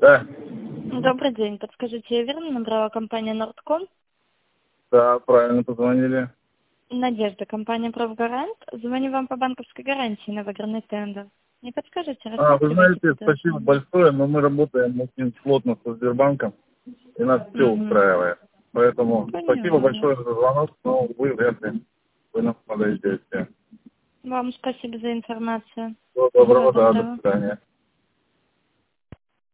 Да, Добрый день. Подскажите, я верно набрала компания Нордком? да, правильно позвонили. Надежда, компания Профгарант. Звоню вам по банковской гарантии на выигранный тендер. Не подскажете, Вы рассматриваете знаете, спасибо предложение? большое, но мы работаем очень плотно со Сбербанком, и нас все Угу. устраивает. Поэтому спасибо Поняла вас. большое за звонок, но вы вряд ли вы нам подойдете. Вам спасибо за информацию. Всего Всего доброго, да, до доброго. свидания.